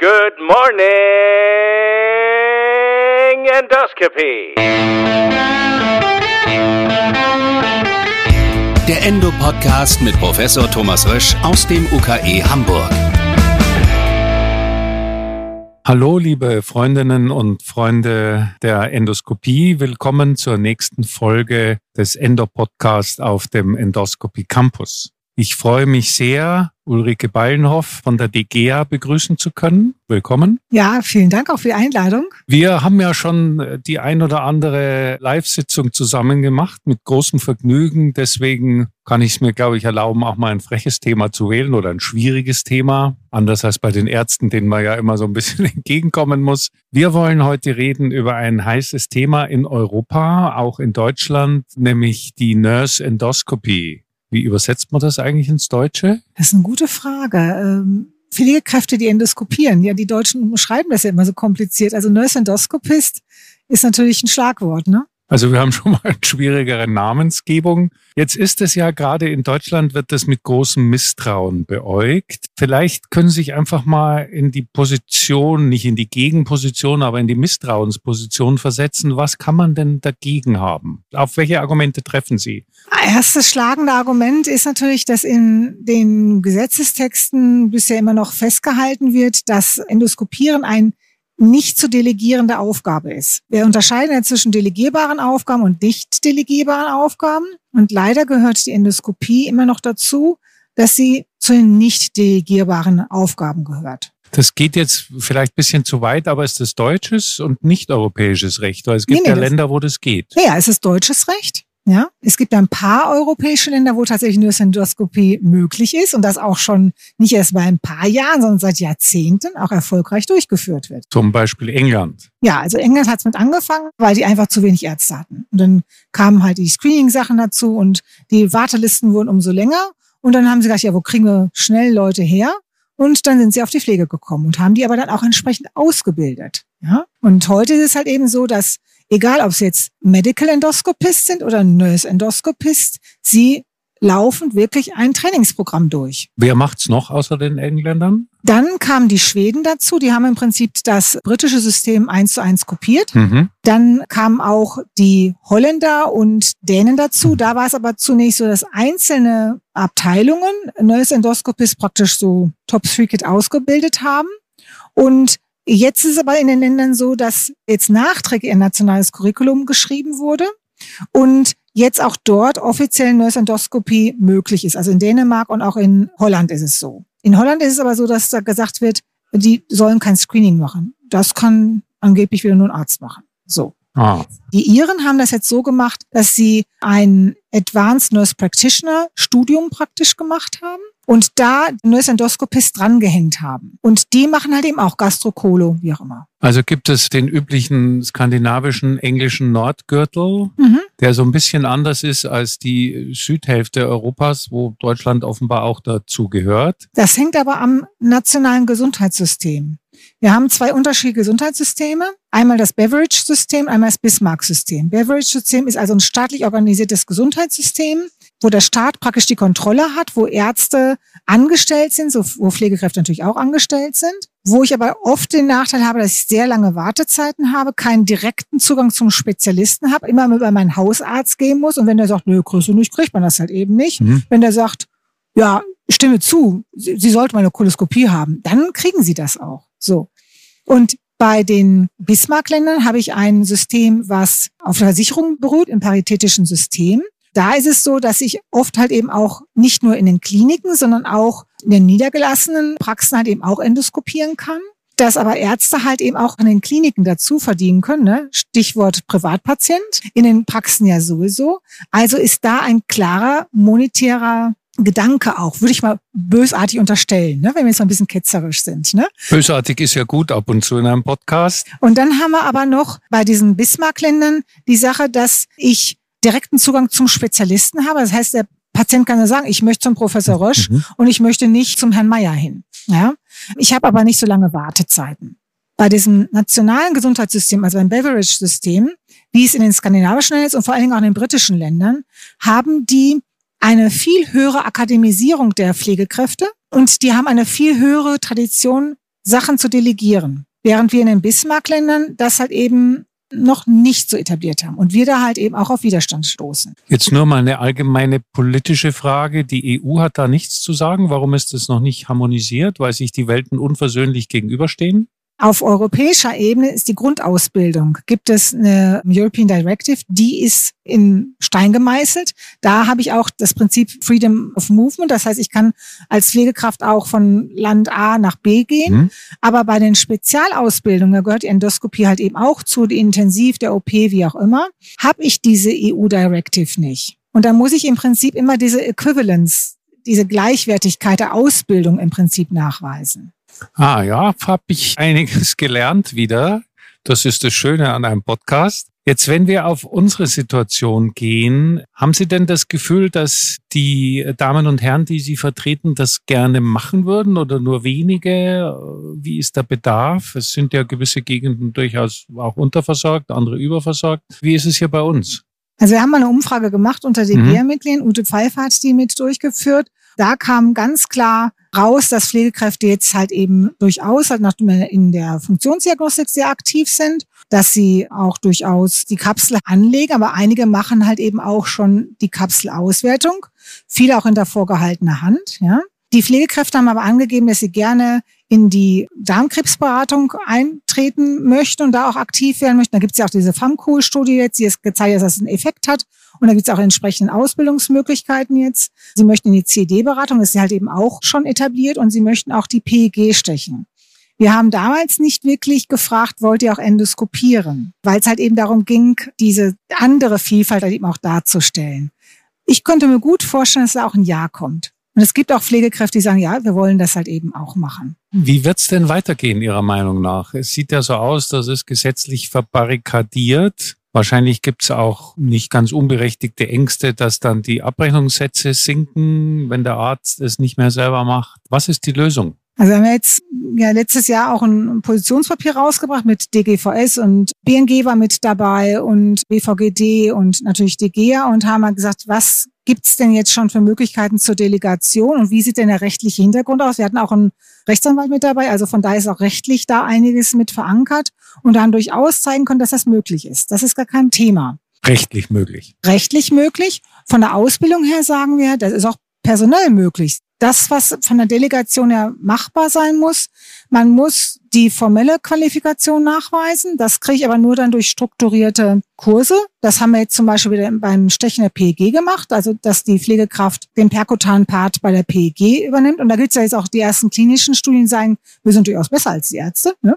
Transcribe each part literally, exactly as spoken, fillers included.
Good morning, Endoscopy. Der Endo-Podcast mit Professor Thomas Rösch aus dem U K E Hamburg. Hallo, liebe Freundinnen und Freunde der Endoskopie. Willkommen zur nächsten Folge des Endo-Podcasts auf dem Endoscopy Campus. Ich freue mich sehr, Ulrike Ballenhoff von der D G E A begrüßen zu können. Willkommen. Ja, vielen Dank auch für die Einladung. Wir haben ja schon die ein oder andere Live-Sitzung zusammen gemacht mit großem Vergnügen. Deswegen kann ich es mir, glaube ich, erlauben, auch mal ein freches Thema zu wählen oder ein schwieriges Thema. Anders als bei den Ärzten, denen man ja immer so ein bisschen entgegenkommen muss. Wir wollen heute reden über ein heißes Thema in Europa, auch in Deutschland, nämlich die Nurse Endoscopy. Wie übersetzt man das eigentlich ins Deutsche? Das ist eine gute Frage. Ähm, Pflegekräfte, die endoskopieren. Ja, die Deutschen schreiben das ja immer so kompliziert. Also Nurse Endoscopist ist natürlich ein Schlagwort, ne? Also wir haben schon mal eine schwierigere Namensgebung. Jetzt ist es ja gerade in Deutschland, wird das mit großem Misstrauen beäugt. Vielleicht können Sie sich einfach mal in die Position, nicht in die Gegenposition, aber in die Misstrauensposition versetzen. Was kann man denn dagegen haben? Auf welche Argumente treffen Sie? Erstes schlagende Argument ist natürlich, dass in den Gesetzestexten bisher immer noch festgehalten wird, dass Endoskopieren ein nicht zu delegierende Aufgabe ist. Wir unterscheiden ja zwischen delegierbaren Aufgaben und nicht delegierbaren Aufgaben. Und leider gehört die Endoskopie immer noch dazu, dass sie zu den nicht delegierbaren Aufgaben gehört. Das geht jetzt vielleicht ein bisschen zu weit, aber ist das deutsches und nicht europäisches Recht? Weil es gibt nee, nee, ja Länder, wo das geht. Ja, es ist deutsches Recht. Ja, es gibt ein paar europäische Länder, wo tatsächlich Nurse Endoscopy möglich ist und das auch schon nicht erst bei ein paar Jahren, sondern seit Jahrzehnten auch erfolgreich durchgeführt wird. Zum Beispiel England. Ja, also England hat es mit angefangen, weil die einfach zu wenig Ärzte hatten. Und dann kamen halt die Screening-Sachen dazu und die Wartelisten wurden umso länger. Und dann haben sie gedacht, ja, wo kriegen wir schnell Leute her? Und dann sind sie auf die Pflege gekommen und haben die aber dann auch entsprechend ausgebildet. Ja, und heute ist es halt eben so, dass egal, ob sie jetzt Medical Endoscopist sind oder Nurse Endoscopist, sie laufen wirklich ein Trainingsprogramm durch. Wer macht's noch außer den Engländern? Dann kamen die Schweden dazu, die haben im Prinzip das britische System eins zu eins kopiert. Mhm. Dann kamen auch die Holländer und Dänen dazu. Da war es aber zunächst so, dass einzelne Abteilungen Nurse Endoscopist praktisch so Top-Secret ausgebildet haben. Und jetzt ist es aber in den Ländern so, dass jetzt nachträglich ein nationales Curriculum geschrieben wurde und jetzt auch dort offiziell Nurse Endoscopy möglich ist. Also in Dänemark und auch in Holland ist es so. In Holland ist es aber so, dass da gesagt wird, die sollen kein Screening machen. Das kann angeblich wieder nur ein Arzt machen. So. Ah. Die Iren haben das jetzt so gemacht, dass sie ein Advanced Nurse Practitioner Studium praktisch gemacht haben und da Nurse Endoscopist drangehängt haben. Und die machen halt eben auch Gastrokolo, wie auch immer. Also gibt es den üblichen skandinavischen, englischen Nordgürtel, Mhm. der so ein bisschen anders ist als die Südhälfte Europas, wo Deutschland offenbar auch dazu gehört. Das hängt aber am nationalen Gesundheitssystem. Wir haben zwei unterschiedliche Gesundheitssysteme. Einmal das Beveridge-System, einmal das Bismarck-System. Beveridge-System ist also ein staatlich organisiertes Gesundheitssystem, wo der Staat praktisch die Kontrolle hat, wo Ärzte angestellt sind, so, wo Pflegekräfte natürlich auch angestellt sind. Wo ich aber oft den Nachteil habe, dass ich sehr lange Wartezeiten habe, keinen direkten Zugang zum Spezialisten habe, immer über meinen Hausarzt gehen muss. Und wenn der sagt, nö, kriegst du nicht, kriegt man das halt eben nicht. Mhm. Wenn der sagt, ja, stimme zu, Sie, Sie sollten mal eine Koloskopie haben, dann kriegen Sie das auch. So. Und bei den Bismarck-Ländern habe ich ein System, was auf Versicherung beruht, im paritätischen System. Da ist es so, dass ich oft halt eben auch nicht nur in den Kliniken, sondern auch in den niedergelassenen Praxen halt eben auch endoskopieren kann. Dass aber Ärzte halt eben auch an den Kliniken dazu verdienen können, ne? Stichwort Privatpatient, in den Praxen ja sowieso. Also ist da ein klarer monetärer Gedanke auch, würde ich mal bösartig unterstellen, ne, wenn wir jetzt mal ein bisschen ketzerisch sind. Ne? Bösartig ist ja gut ab und zu in einem Podcast. Und dann haben wir aber noch bei diesen Bismarck-Ländern die Sache, dass ich direkten Zugang zum Spezialisten habe. Das heißt, der Patient kann ja sagen, ich möchte zum Professor Rösch mhm. und ich möchte nicht zum Herrn Meier hin. Ja? Ich habe aber nicht so lange Wartezeiten. Bei diesem nationalen Gesundheitssystem, also beim Beveridge-System, wie es in den skandinavischen Ländern ist und vor allen Dingen auch in den britischen Ländern, haben die eine viel höhere Akademisierung der Pflegekräfte und die haben eine viel höhere Tradition Sachen zu delegieren. Während wir in den Bismarck-Ländern das halt eben noch nicht so etabliert haben und wir da halt eben auch auf Widerstand stoßen. Jetzt nur mal eine allgemeine politische Frage. Die E U hat da nichts zu sagen. Warum ist das noch nicht harmonisiert? Weil sich die Welten unversöhnlich gegenüberstehen? Auf europäischer Ebene ist die Grundausbildung. Gibt es eine European Directive, die ist in Stein gemeißelt. Da habe ich auch das Prinzip Freedom of Movement. Das heißt, ich kann als Pflegekraft auch von Land A nach B gehen. Mhm. Aber bei den Spezialausbildungen, da gehört die Endoskopie halt eben auch zu, die Intensiv, der O P, wie auch immer, habe ich diese E U Directive nicht. Und da muss ich im Prinzip immer diese Equivalence, diese Gleichwertigkeit der Ausbildung im Prinzip nachweisen. Ah ja, habe ich einiges gelernt wieder. Das ist das Schöne an einem Podcast. Jetzt, wenn wir auf unsere Situation gehen, haben Sie denn das Gefühl, dass die Damen und Herren, die Sie vertreten, das gerne machen würden oder nur wenige? Wie ist der Bedarf? Es sind ja gewisse Gegenden durchaus auch unterversorgt, andere überversorgt. Wie ist es hier bei uns? Also wir haben mal eine Umfrage gemacht unter den G E A-Mitgliedern. Ute Pfeiffer hat die mit durchgeführt. Da kam ganz klar raus, dass Pflegekräfte jetzt halt eben durchaus halt in der Funktionsdiagnostik sehr aktiv sind, dass sie auch durchaus die Kapsel anlegen, aber einige machen halt eben auch schon die Kapselauswertung, viele auch hinter vorgehaltener Hand. Ja. Die Pflegekräfte haben aber angegeben, dass sie gerne in die Darmkrebsberatung eintreten möchten und da auch aktiv werden möchten. Da gibt es ja auch diese F A M C O L-Studie jetzt, die es gezeigt hat, dass es einen Effekt hat. Und da gibt es auch entsprechende Ausbildungsmöglichkeiten jetzt. Sie möchten in die C E D-Beratung, das ist halt eben auch schon etabliert, und sie möchten auch die P E G stechen. Wir haben damals nicht wirklich gefragt, wollt ihr auch endoskopieren? Weil es halt eben darum ging, diese andere Vielfalt halt eben auch darzustellen. Ich könnte mir gut vorstellen, dass da auch ein Ja kommt. Und es gibt auch Pflegekräfte, die sagen, ja, wir wollen das halt eben auch machen. Wie wird's denn weitergehen, Ihrer Meinung nach? Es sieht ja so aus, dass es gesetzlich verbarrikadiert. Wahrscheinlich gibt's auch nicht ganz unberechtigte Ängste, dass dann die Abrechnungssätze sinken, wenn der Arzt es nicht mehr selber macht. Was ist die Lösung? Also wir haben jetzt ja letztes Jahr auch ein Positionspapier rausgebracht mit D G V S, und B N G war mit dabei und B V G D und natürlich D G E A, und haben gesagt, was gibt's denn jetzt schon für Möglichkeiten zur Delegation und wie sieht denn der rechtliche Hintergrund aus? Wir hatten auch einen Rechtsanwalt mit dabei, also von daher ist auch rechtlich da einiges mit verankert und dann durchaus zeigen können, dass das möglich ist. Das ist gar kein Thema. Rechtlich möglich. Rechtlich möglich. Von der Ausbildung her sagen wir, das ist auch personell möglich. Das, was von der Delegation her machbar sein muss, man muss die formelle Qualifikation nachweisen. Das kriege ich aber nur dann durch strukturierte Kurse. Das haben wir jetzt zum Beispiel wieder beim Stechen der P E G gemacht, also dass die Pflegekraft den perkutanen Part bei der P E G übernimmt. Und da gibt es ja jetzt auch die ersten klinischen Studien, die sagen, wir sind durchaus besser als die Ärzte. Ne?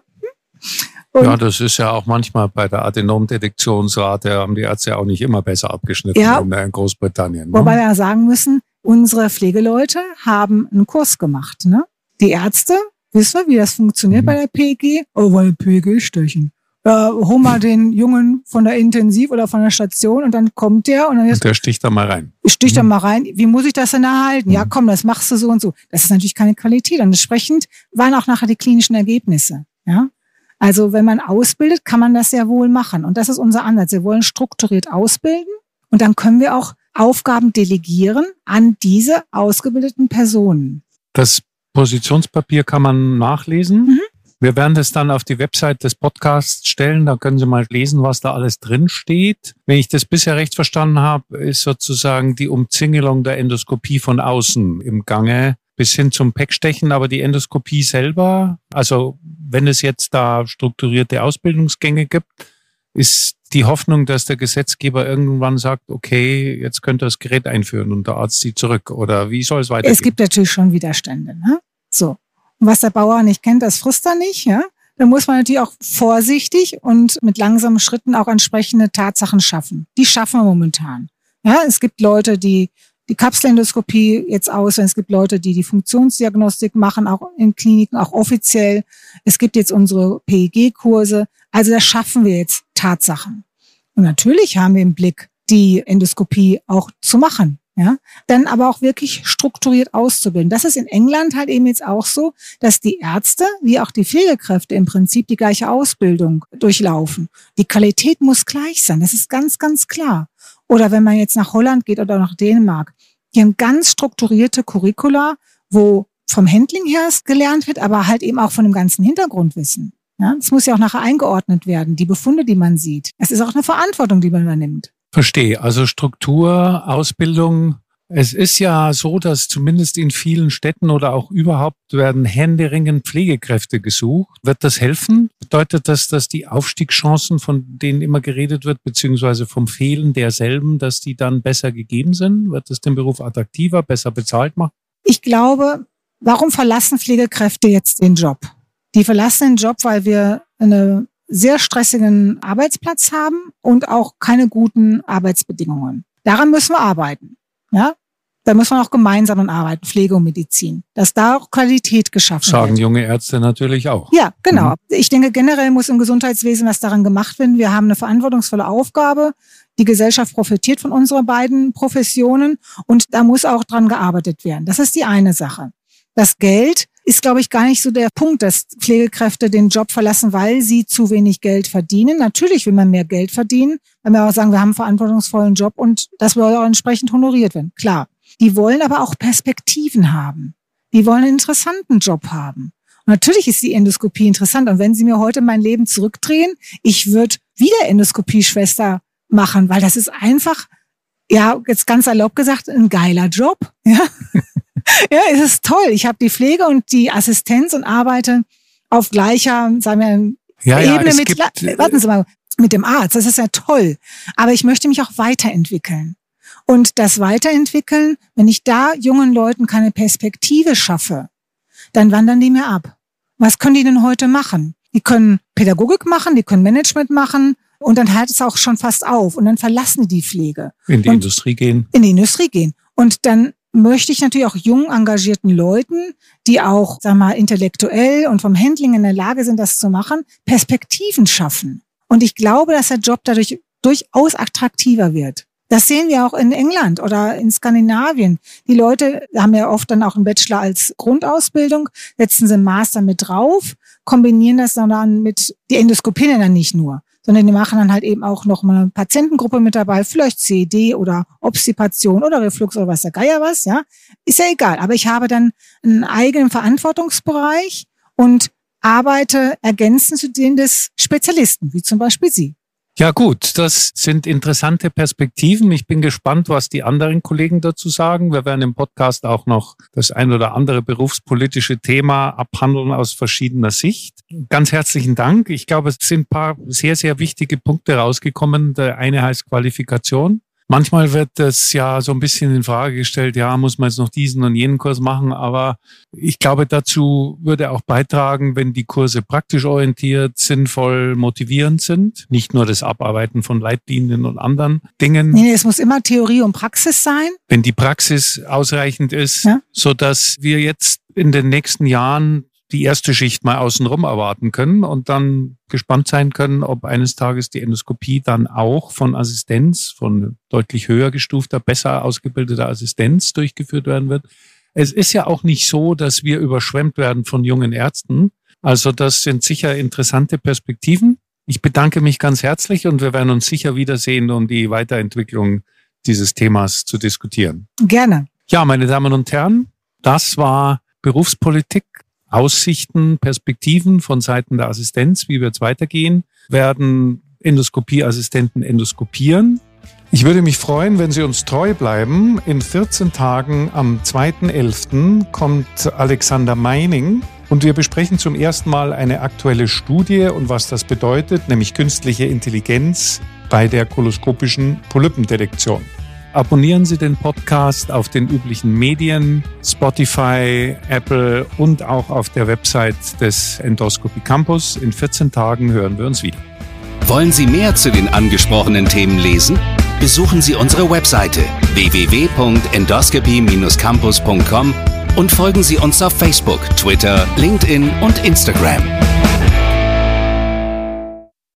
Und ja, das ist ja auch manchmal bei der Adenomdetektionsrate, haben die Ärzte auch nicht immer besser abgeschnitten ja, in Großbritannien. Ne? Wobei wir sagen müssen, unsere Pflegeleute haben einen Kurs gemacht. Ne? Die Ärzte, wissen wir, wie das funktioniert mhm. bei der P E G? Oh, weil P E G stechen. Ja, hol mal den Jungen von der Intensiv oder von der Station und dann kommt der und dann jetzt, und der sticht da mal rein. Sticht mhm. da mal rein. Wie muss ich das denn erhalten? Mhm. Ja, komm, das machst du so und so. Das ist natürlich keine Qualität. Und entsprechend waren auch nachher die klinischen Ergebnisse. Ja. Also wenn man ausbildet, kann man das sehr wohl machen. Und das ist unser Ansatz. Wir wollen strukturiert ausbilden und dann können wir auch Aufgaben delegieren an diese ausgebildeten Personen. Das Positionspapier kann man nachlesen. Mhm. Wir werden das dann auf die Website des Podcasts stellen. Da können Sie mal lesen, was da alles drin steht. Wenn ich das bisher recht verstanden habe, ist sozusagen die Umzingelung der Endoskopie von außen im Gange bis hin zum P E C-Stechen. Aber die Endoskopie selber, also wenn es jetzt da strukturierte Ausbildungsgänge gibt, ist die Hoffnung, dass der Gesetzgeber irgendwann sagt, okay, jetzt könnt ihr das Gerät einführen und der Arzt zieht zurück. Oder wie soll es weitergehen? Es gibt natürlich schon Widerstände. Ne? So. Und was der Bauer nicht kennt, das frisst er nicht. Ja? Da muss man natürlich auch vorsichtig und mit langsamen Schritten auch entsprechende Tatsachen schaffen. Die schaffen wir momentan. Ja, es gibt Leute, die die Kapselendoskopie jetzt auswählen. Es gibt Leute, die die Funktionsdiagnostik machen, auch in Kliniken, auch offiziell. Es gibt jetzt unsere P E G-Kurse. Also da schaffen wir jetzt Tatsachen. Und natürlich haben wir im Blick, die Endoskopie auch zu machen. Ja, dann aber auch wirklich strukturiert auszubilden. Das ist in England halt eben jetzt auch so, dass die Ärzte wie auch die Pflegekräfte im Prinzip die gleiche Ausbildung durchlaufen. Die Qualität muss gleich sein, das ist ganz, ganz klar. Oder wenn man jetzt nach Holland geht oder nach Dänemark, die haben ganz strukturierte Curricula, wo vom Handling her gelernt wird, aber halt eben auch von dem ganzen Hintergrundwissen. Ja, es muss ja auch nachher eingeordnet werden, die Befunde, die man sieht. Es ist auch eine Verantwortung, die man übernimmt. Verstehe. Also Struktur, Ausbildung. Es ist ja so, dass zumindest in vielen Städten oder auch überhaupt werden händeringend Pflegekräfte gesucht. Wird das helfen? Bedeutet das, dass die Aufstiegschancen, von denen immer geredet wird, beziehungsweise vom Fehlen derselben, dass die dann besser gegeben sind? Wird das den Beruf attraktiver, besser bezahlt machen? Ich glaube, warum verlassen Pflegekräfte jetzt den Job? Die verlassen den Job, weil wir einen sehr stressigen Arbeitsplatz haben und auch keine guten Arbeitsbedingungen. Daran müssen wir arbeiten. Ja, da müssen wir auch gemeinsam an arbeiten, Pflege und Medizin, dass da auch Qualität geschaffen wird. Sagen junge Ärzte natürlich auch. Ja, genau. Mhm. Ich denke, generell muss im Gesundheitswesen was daran gemacht werden. Wir haben eine verantwortungsvolle Aufgabe. Die Gesellschaft profitiert von unseren beiden Professionen und da muss auch dran gearbeitet werden. Das ist die eine Sache. Das Geld ist, glaube ich, gar nicht so der Punkt, dass Pflegekräfte den Job verlassen, weil sie zu wenig Geld verdienen. Natürlich will man mehr Geld verdienen, weil wir auch sagen, wir haben einen verantwortungsvollen Job und das will auch entsprechend honoriert werden. Klar. Die wollen aber auch Perspektiven haben. Die wollen einen interessanten Job haben. Und natürlich ist die Endoskopie interessant. Und wenn Sie mir heute mein Leben zurückdrehen, ich würde wieder Endoskopie-Schwester machen, weil das ist einfach, ja, jetzt ganz erlaubt gesagt, ein geiler Job. Ja. Ja, es ist toll. Ich habe die Pflege und die Assistenz und arbeite auf gleicher, sagen wir, ja, Ebene ja, mit, gibt, warten Sie mal, mit dem Arzt. Das ist ja toll. Aber ich möchte mich auch weiterentwickeln. Und das Weiterentwickeln, wenn ich da jungen Leuten keine Perspektive schaffe, dann wandern die mir ab. Was können die denn heute machen? Die können Pädagogik machen, die können Management machen und dann hört es auch schon fast auf und dann verlassen die die Pflege. In die und Industrie gehen. In die Industrie gehen. Und dann möchte ich natürlich auch jung engagierten Leuten, die auch, sag mal, intellektuell und vom Handling in der Lage sind, das zu machen, Perspektiven schaffen. Und ich glaube, dass der Job dadurch durchaus attraktiver wird. Das sehen wir auch in England oder in Skandinavien. Die Leute haben ja oft dann auch einen Bachelor als Grundausbildung, setzen sie einen Master mit drauf, kombinieren das dann mit, die Endoskopien dann nicht nur, sondern die machen dann halt eben auch noch mal eine Patientengruppe mit dabei, vielleicht C E D oder Obstipation oder Reflux oder was der Geier was, ja. Ist ja egal. Aber ich habe dann einen eigenen Verantwortungsbereich und arbeite ergänzend zu denen des Spezialisten, wie zum Beispiel Sie. Ja gut, das sind interessante Perspektiven. Ich bin gespannt, was die anderen Kollegen dazu sagen. Wir werden im Podcast auch noch das ein oder andere berufspolitische Thema abhandeln aus verschiedener Sicht. Ganz herzlichen Dank. Ich glaube, es sind ein paar sehr, sehr wichtige Punkte rausgekommen. Der eine heißt Qualifikation. Manchmal wird das ja so ein bisschen in Frage gestellt, ja, muss man jetzt noch diesen und jenen Kurs machen, aber ich glaube, dazu würde auch beitragen, wenn die Kurse praktisch orientiert, sinnvoll, motivierend sind, nicht nur das Abarbeiten von Leitlinien und anderen Dingen. Nee, es muss immer Theorie und Praxis sein. Wenn die Praxis ausreichend ist, ja, so dass wir jetzt in den nächsten Jahren die erste Schicht mal außenrum erwarten können und dann gespannt sein können, ob eines Tages die Endoskopie dann auch von Assistenz, von deutlich höher gestufter, besser ausgebildeter Assistenz durchgeführt werden wird. Es ist ja auch nicht so, dass wir überschwemmt werden von jungen Ärzten. Also das sind sicher interessante Perspektiven. Ich bedanke mich ganz herzlich und wir werden uns sicher wiedersehen, um die Weiterentwicklung dieses Themas zu diskutieren. Gerne. Ja, meine Damen und Herren, das war Berufspolitik. Aussichten, Perspektiven von Seiten der Assistenz, wie wird es weitergehen, werden Endoskopieassistenten endoskopieren. Ich würde mich freuen, wenn Sie uns treu bleiben. In vierzehn Tagen am zweiten elften kommt Alexander Meining und wir besprechen zum ersten Mal eine aktuelle Studie und was das bedeutet, nämlich künstliche Intelligenz bei der koloskopischen Polypendetektion. Abonnieren Sie den Podcast auf den üblichen Medien, Spotify, Apple und auch auf der Website des Endoscopy Campus. In vierzehn Tagen hören wir uns wieder. Wollen Sie mehr zu den angesprochenen Themen lesen? Besuchen Sie unsere Webseite w w w punkt endoscopy dash campus punkt com und folgen Sie uns auf Facebook, Twitter, LinkedIn und Instagram.